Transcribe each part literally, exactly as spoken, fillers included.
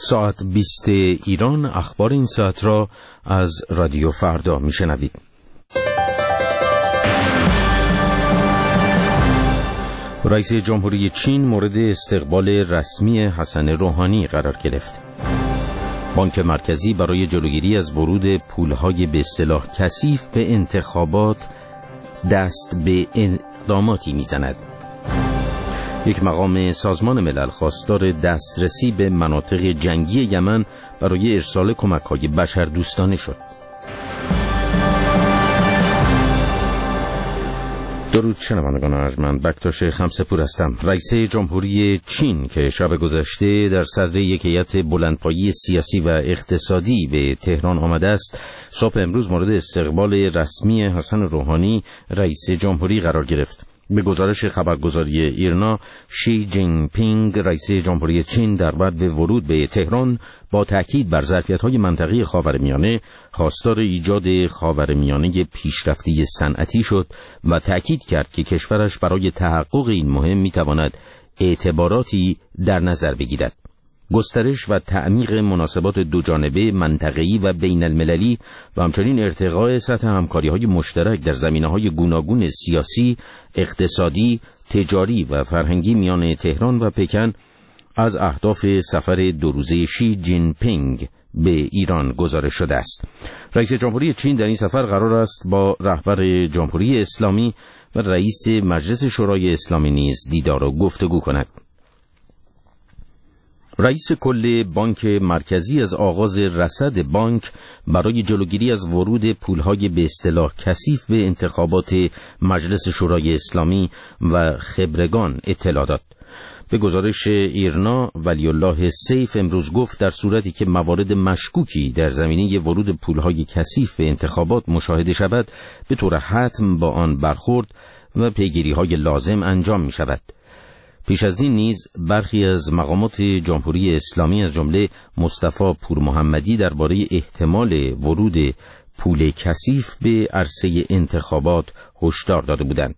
ساعت بیست ایران اخبار این ساعت را از رادیو فردا میشنوید. رئیس جمهوری چین مورد استقبال رسمی حسن روحانی قرار گرفت. بانک مرکزی برای جلوگیری از ورود پولهای به اصطلاح کثیف به انتخابات دست به اقداماتی میزند. یک مقام سازمان ملل خواستار دسترسی به مناطق جنگی یمن برای ارسال کمک‌های بشردوستانه شد. درود شنوندگان ارجمند، بکتاش خمسه‌پور هستم. رئیس جمهوری چین که شب گذشته در صدر یک هیئت بلندپایه سیاسی و اقتصادی به تهران آمده است، صبح امروز مورد استقبال رسمی حسن روحانی رئیس جمهوری قرار گرفت. به گزارش خبرگزاری ایرنا، شی جین پینگ رئیس جمهوری چین در بعد ورود به تهران با تأکید بر ظرفیت‌های منطقه خاورمیانه خواستار ایجاد خاورمیانه پیشرفته صنعتی شد و تأکید کرد که کشورش برای تحقق این مهم می‌تواند اعتباراتی در نظر بگیرد. گسترش و تعمیق مناسبات دوجانبه، منطقه‌ای و بین المللی و همچنین ارتقاء سطح همکاری‌های مشترک در زمینه‌های گوناگون سیاسی، اقتصادی، تجاری و فرهنگی میان تهران و پکن از اهداف سفر دو روزه شی جین پینگ به ایران گزارش شده است. رئیس جمهوری چین در این سفر قرار است با رهبر جمهوری اسلامی و رئیس مجلس شورای اسلامی نیز دیدار و گفتگو کند. رئیس کل بانک مرکزی از آغاز رصد بانک برای جلوگیری از ورود پولهای به اصطلاح کثیف به انتخابات مجلس شورای اسلامی و خبرگان اطلاع داد. به گزارش ایرنا، ولی الله سیف امروز گفت در صورتی که موارد مشکوکی در زمینه ورود پولهای کثیف به انتخابات مشاهده شود، به طور حتم با آن برخورد و پیگیری‌های لازم انجام می شود. پیش از این نیز برخی از مقامات جمهوری اسلامی از جمله مصطفی پورمحمدی درباره احتمال ورود پول کثیف به عرصه انتخابات هشدار داده بودند.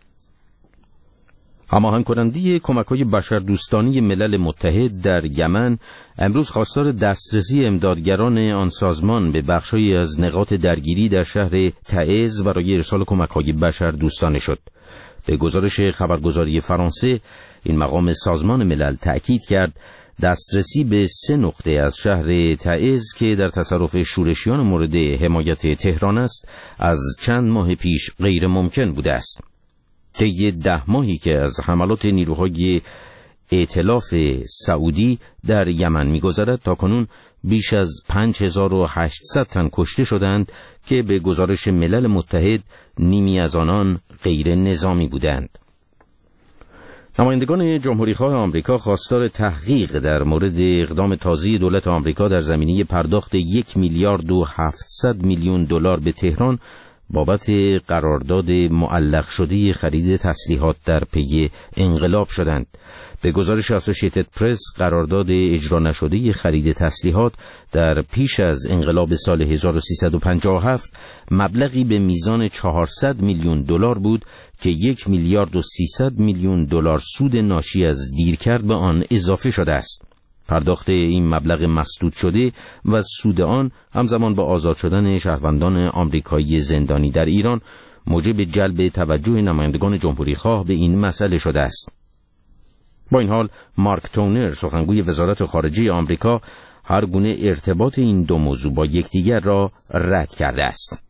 هماهنگ کننده کمک‌های بشردوستانی ملل متحد در یمن امروز خواستار دسترسی امدادگران آن سازمان به بخش‌هایی از نقاط درگیری در شهر تعز برای ارسال کمک‌های بشردوستانه شد. به گزارش خبرگزاری فرانسه، این مقام سازمان ملل تأکید کرد دسترسی به سه نقطه از شهر تعز که در تصرف شورشیان مورد حمایت تهران است، از چند ماه پیش غیر ممکن بوده است. طی ده ماهی که از حملات نیروهای ائتلاف سعودی در یمن می‌گذرد، تاکنون بیش از پنج هزار و هشتصد تن کشته شدند که به گزارش ملل متحد نیمی از آنان غیر نظامی بودند. نمایندگان جمهوری‌خواه آمریکا خواستار تحقیق در مورد اقدام تازه دولت آمریکا در زمینه پرداخت یک میلیارد و هفتصد میلیون دلار به تهران بابت قرارداد معلق شده خرید تسلیحات در پی انقلاب شدند. به گزارش اسوسییتد پرس، قرارداد اجرا نشده خرید تسلیحات در پیش از انقلاب سال هزار و سیصد و پنجاه و هفت مبلغی به میزان چهارصد میلیون دلار بود که یک میلیارد و سیصد میلیون دلار سود ناشی از دیرکرد به آن اضافه شده است. پرداخت این مبلغ مسدود شده و سود آن همزمان با آزاد شدن شهروندان آمریکایی زندانی در ایران موجب جلب توجه نمایندگان جمهوری‌خواه به این مسئله شده است. با این حال، مارک تونر، سخنگوی وزارت خارجه آمریکا، هر گونه ارتباط این دو موضوع با یکدیگر را رد کرده است.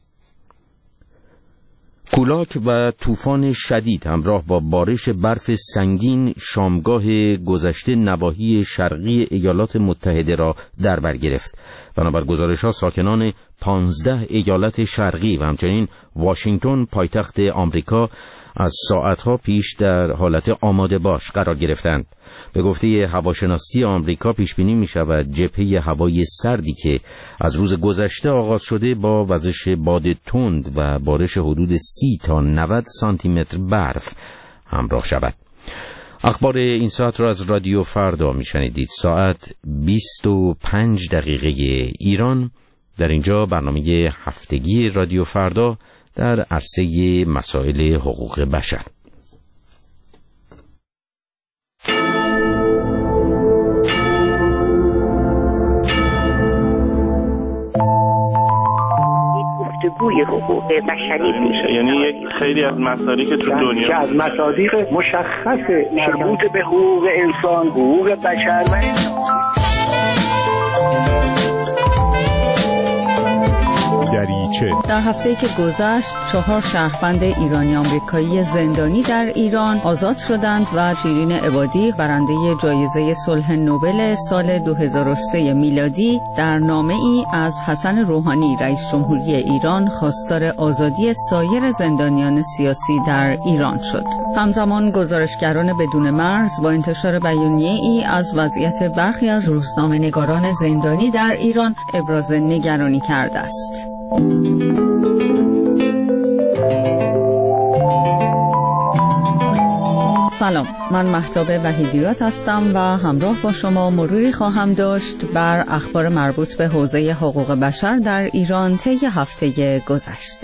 کولاک و طوفان شدید همراه با بارش برف سنگین شامگاه گذشته نواحی شرقی ایالات متحده را در بر گرفت. بنابر گزارش‌ها ساکنان پانزده ایالت شرقی و همچنین واشنگتن پایتخت آمریکا از ساعتها پیش در حالت آماده باش قرار گرفتند. به گفته هواشناسی آمریکا پیش بینی می شود جبهه هوای سردی که از روز گذشته آغاز شده با وزش باد تند و بارش حدود سی تا نود سانتی متر برف همراه شود. اخبار این ساعت را از رادیو فردا می شنیدید. ساعت بیست و پنج دقیقه ایران. در اینجا برنامه هفتگی رادیو فردا در عرصه مسائل حقوق بشر. روی حقوق بشری پیش یعنی یک خیلی از مسائلی که تو دنیا که از مصادیق مشخص مربوط به حقوق انسان، حقوق بشر و دریچه. در هفته‌ای که گذشت چهار شهروند ایرانی آمریکایی زندانی در ایران آزاد شدند و شیرین عبادی برنده جایزه صلح نوبل سال دو هزار و سه میلادی در نامه‌ای از حسن روحانی رئیس جمهوری ایران خواستار آزادی سایر زندانیان سیاسی در ایران شد. همزمان گزارشگران بدون مرز با انتشار بیانیه‌ای از وضعیت برخی از روزنامه‌نگاران زندانی در ایران ابراز نگرانی کرده است. سلام، من مهتاب وحیدیات هستم و همراه با شما مروری خواهم داشت بر اخبار مربوط به حوزه حقوق بشر در ایران طی هفته گذشته.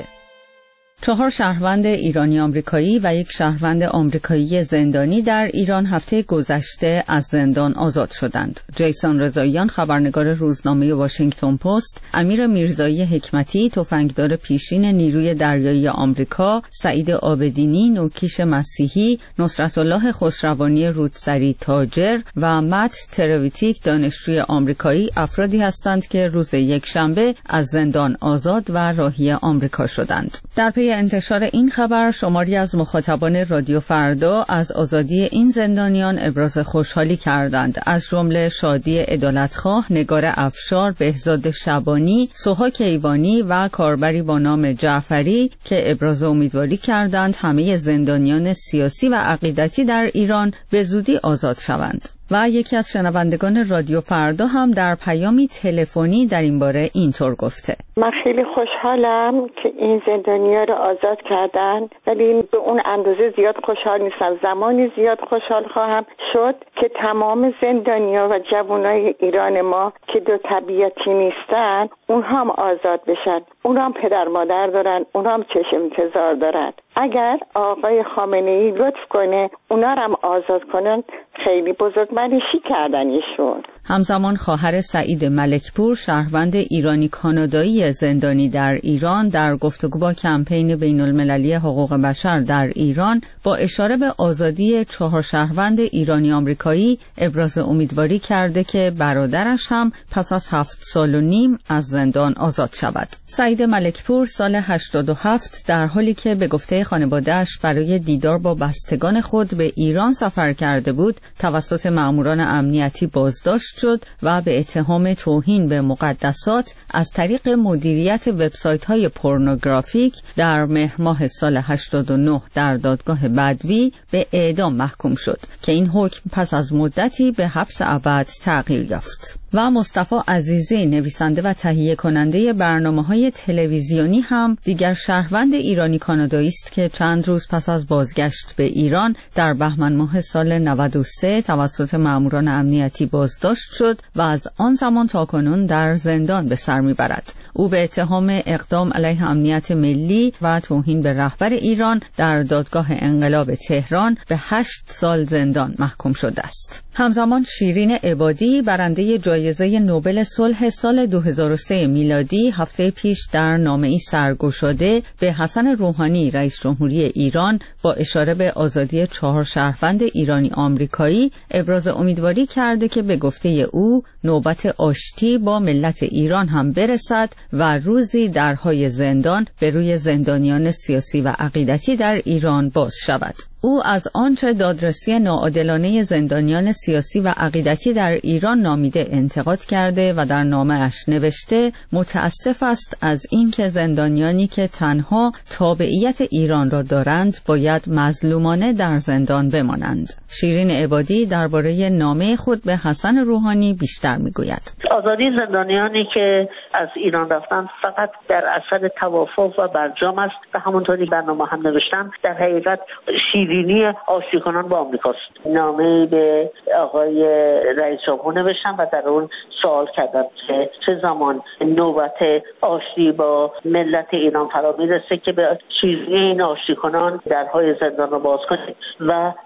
چهار شهروند ایرانی آمریکایی و یک شهروند آمریکایی زندانی در ایران هفته گذشته از زندان آزاد شدند. جیسون رضاییان خبرنگار روزنامه واشنگتن پست، امیر میرزایی حکمتی تفنگدار پیشین نیروی دریایی آمریکا، سعید عابدینی نوکیش مسیحی، نصرت الله خسروانی رودسری تاجر و مت ترویتیک دانشجوی آمریکایی افرادی هستند که روز یکشنبه از زندان آزاد و راهی آمریکا شدند. در پی انتشار این خبر شماری از مخاطبان رادیو فردا از آزادی این زندانیان ابراز خوشحالی کردند، از جمله شادی عدالتخواه، نگار افشار، بهزاد شبانی، سوها کیوانی و کاربری با نام جعفری که ابراز امیدواری کردند همه زندانیان سیاسی و عقیدتی در ایران به زودی آزاد شوند. و یکی از شنوندگان رادیو فردا هم در پیامی تلفنی در این باره اینطور گفته: من خیلی خوشحالم که این زندانی‌ها رو آزاد کردن، ولی به اون اندازه زیاد خوشحال نیستم. زمانی زیاد خوشحال خواهم شد که تمام زندانی‌ها و جوانای ایران ما که دو طبیعتی نیستن اونها هم آزاد بشن. اونها هم پدر مادر دارن، اونها هم چشم انتظار دارن. اگر آقای خامنه‌ای لطف کنه اونا رو هم آزاد کنن، خیلی بزرگمنشی کردن ایشون. همزمان خواهر سعید ملکپور شهروند ایرانی کانادایی زندانی در ایران در گفتگو با کمپین بین المللی حقوق بشر در ایران با اشاره به آزادی چهار شهروند ایرانی آمریکایی ابراز امیدواری کرده که برادرش هم پس از هفت سال و نیم از زندان آزاد شود. سعید ملکپور سال هشتاد و هفت در حالی که به گفته خانواده‌اش برای دیدار با بستگان خود به ایران سفر کرده بود توسط مأموران امنیتی بازداشت شد و به اتهام توهین به مقدسات از طریق مدیریت وبسایت‌های پورنوگرافیک در مهر ماه سال هشتاد و نه در دادگاه بدوی به اعدام محکوم شد که این حکم پس از مدتی به حبس ابد تغییر یافت. و مصطفی عزیزی نویسنده و تهیه کننده برنامه‌های تلویزیونی هم دیگر شهروند ایرانی کانادایی است که چند روز پس از بازگشت به ایران در بهمن ماه سال نود و سه توسط مأموران امنیتی بازداشت شد و از آن زمان تاکنون در زندان به سر میبرد. او به اتهام اقدام علیه امنیت ملی و توهین به رهبر ایران در دادگاه انقلاب تهران به هشت سال زندان محکوم شده است. همزمان شیرین عبادی برنده جایزه نوبل صلح سال دو هزار و سه میلادی هفته پیش در نامه‌ای سرگشاده به حسن روحانی رئیس جمهوری ایران با اشاره به آزادی چهار شهروند ایرانی آمریکایی ابراز امیدواری کرده که به گفته او نوبت آشتی با ملت ایران هم برسد و روزی درهای زندان به روی زندانیان سیاسی و عقیدتی در ایران باز شود. او از آنچه دادرسی ناعادلانه زندانیان سیاسی و عقیدتی در ایران نامیده انتقاد کرده و در نامه‌اش نوشته متاسف است از اینکه زندانیانی که تنها تابعیت ایران را دارند باید مظلومانه در زندان بمانند. شیرین عبادی درباره نامه خود به حسن روحانی بیشتر میگوید. آزادی زندانیانی که از ایران رفتن فقط در اثر توافق و برجام است و همونطوری برنامه هم نوشتم در حقیقت شیرینی آشتی کنان با آمریکاست. نامه به آقای رئیس جمهور نوشتم و در اون سوال کردم که چه زمان نوبت آشتی با ملت ایران فرا میرسه که به شیرینی این آشتی کنان درهای زندان رو باز کنید و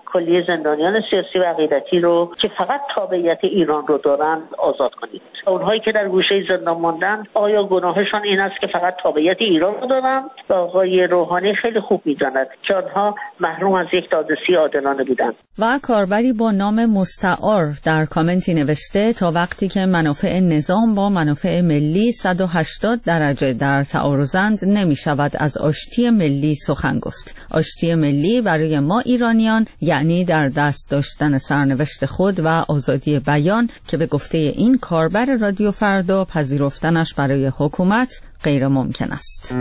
کلیه زندانیان سیاسی و عقیدتی رو که فقط تابعیت ایران رو دارن آزاد کنید. اونهایی که در گوشه زندان ماندن آیا گناهشان این است که فقط تابعیت ایران رو دارن؟ و آقای روحانی خیلی خوب می‌داند که آنها محروم از یک دادرسی عادلانه بودند. و کاربری با نام مستعار در کامنتی نوشته تا وقتی که منافع نظام با منافع ملی صد و هشتاد درجه در تعارضند نمی شود از آشتی ملی سخن گفت. آشتی ملی برای ما ایرانیان یعنی در دست داشتن سرنوشت خود و آزادی بیان که به گفته این کاربر رادیو فردا پذیرفتنش برای حکومت غیر ممکن است.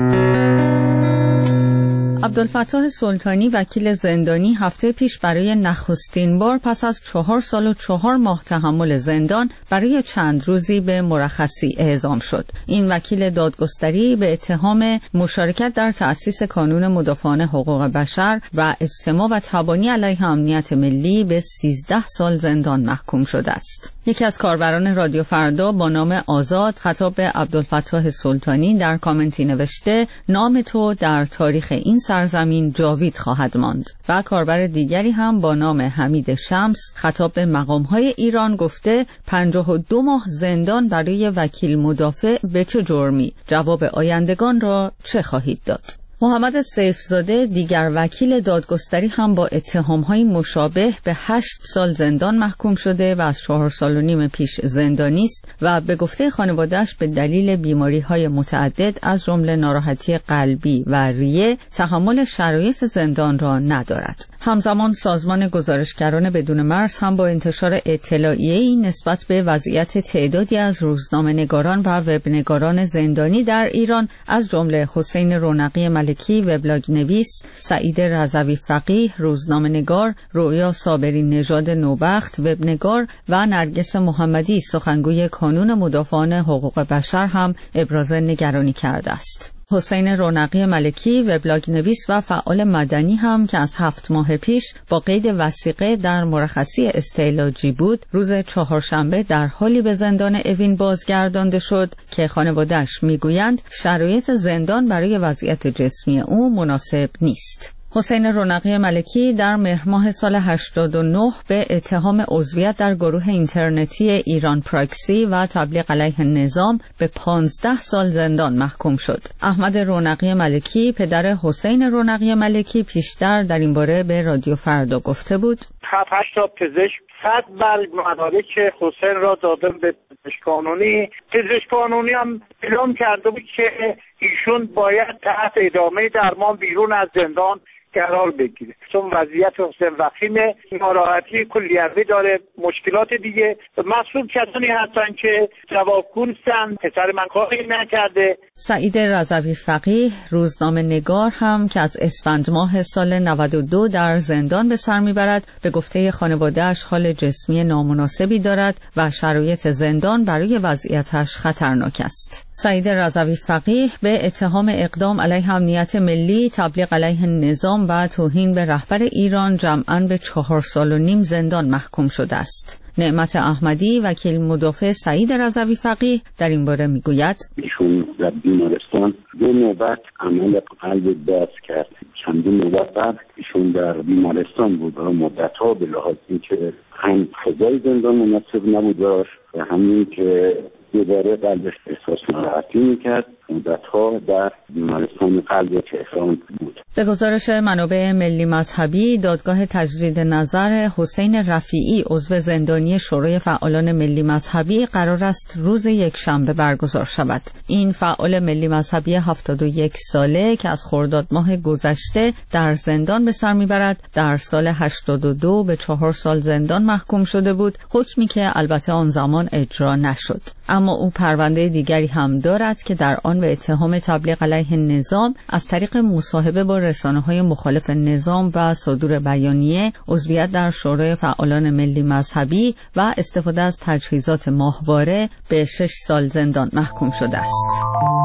عبدالفتاح سلطانی وکیل زندانی هفته پیش برای نخستین بار پس از چهار سال و چهار ماه تحمل زندان برای چند روزی به مرخصی اعزام شد. این وکیل دادگستری به اتهام مشارکت در تأسیس کانون مدافعان حقوق بشر و اجتماع و تبانی علیه امنیت ملی به سیزده سال زندان محکوم شده است. یکی از کاربران رادیو فردا با نام آزاد خطاب به عبدالفتاح سلطانی در کامنتی نوشته نام تو در تاریخ این سرزمین جاوید خواهد ماند. و کاربر دیگری هم با نام حمید شمس خطاب به مقام‌های ایران گفته پنجاه و دو ماه زندان برای وکیل مدافع به چه جرمی؟ جواب آیندگان را چه خواهید داد؟ محمد سیفزاده دیگر وکیل دادگستری هم با اتهام‌های مشابه به هشت سال زندان محکوم شده و از چهار سال و نیم پیش زندانی است و به گفته خانواده‌اش به دلیل بیماری‌های متعدد از جمله ناراحتی قلبی و ریه تحمل شرایط زندان را ندارد. همزمان سازمان گزارشگران بدون مرز هم با انتشار اطلاعیه‌ای نسبت به وضعیت تعدادی از روزنامه‌نگاران و وبنگاران زندانی در ایران از جمله حسین رونقی ملکی وبلاگ نویس، سعید رضوی فقیه روزنامه‌نگار، رویا صابری نژاد نوبخت وبنگار و نرگس محمدی سخنگوی کانون مدافعان حقوق بشر هم ابراز نگرانی کرده است. حسین رونقی ملکی وبلاگ نویس و فعال مدنی هم که از هفت ماه پیش با قید وثیقه در مرخصی استعلاجی بود روز چهارشنبه در حالی به زندان اوین بازگردانده شد که خانواده‌اش میگویند شرایط زندان برای وضعیت جسمی او مناسب نیست. حسین رونقی ملکی در مهر ماه سال هشتاد و نه به اتهام عضویت در گروه اینترنتی ایران پراکسی و تبلیغ علیه نظام به پانزده سال زندان محکوم شد. احمد رونقی ملکی پدر حسین رونقی ملکی پیشتر در این باره به رادیو فردا گفته بود هفت هشت تا پزشک صد بلگ مدارک حسین را دادن به پزشک قانونی. پزشک قانونی هم اعلام کرده بود که ایشون باید تحت ادامه درمان بیرون از زندان قرار بگیره چون وضعیت حسین وخیمه، ناراحتی کلیوی داره، مشکلات دیگه. مسئول کسانی هستن که جوابگوستن، پسر من کاری نکرده. سعید رضوی فقیه روزنامه نگار هم که از اسفند ماه سال نود و دو در زندان به سر میبرد به گفته خانواده‌اش حال جسمی نامناسبی دارد و شرایط زندان برای وضعیتش خطرناک است. سعید رضوی فقیه به اتهام اقدام علیه امنیت ملی، تبلیغ علیه نظام و توهین به رهبر ایران جمعاً به چهار سال و نیم زندان محکوم شده است. نعمت احمدی وکیل مدافع سعید رضوی فقیه در این باره میگوید ایشون در بیمارستان دو نوبت عمل قلب باز کرد. چندین نوبت بعد ایشون در بیمارستان بود و مدت‌ها به لحاظ اینکه هم فضای زندان مناسب نبود و همین که دوباره قلبش احساس ناراحتی میکرد. مدت‌ها در بیمارستان قلب تهران بود. به گزارش منابع ملی مذهبی دادگاه تجدید نظر حسین رفیعی عضو زندانی شورای فعالان ملی مذهبی قرار است روز یکشنبه برگزار شود. این فعال ملی مذهبی هفتاد و یک ساله که از خرداد ماه گذشته در زندان به سر میبرد در سال هشتاد و دو به چهار سال زندان محکوم شده بود، حکمی که البته آن زمان اجرا نشد. اما او پرونده دیگری هم دارد که در آن به اتهام تبلیغ علیه نظام از طریق مصاحبه با رسانه‌های مخالف نظام و صدور بیانیه، عضویت در شورای فعالان ملی مذهبی و استفاده از تجهیزات ماهواره به شش سال زندان محکوم شده است.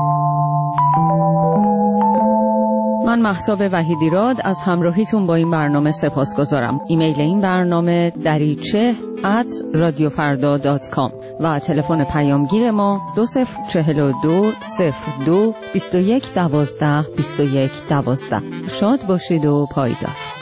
من مهتاب وحیدیراد از همراهیتون با این برنامه سپاسگزارم. ایمیل این برنامه دریچه ات رادیو فردا دات کام و تلفن پیامگیر ما دو صفر چهل و دو صفر دو بیست و یک دوازده بیست و یک دوازده. شاد باشید و پایدار.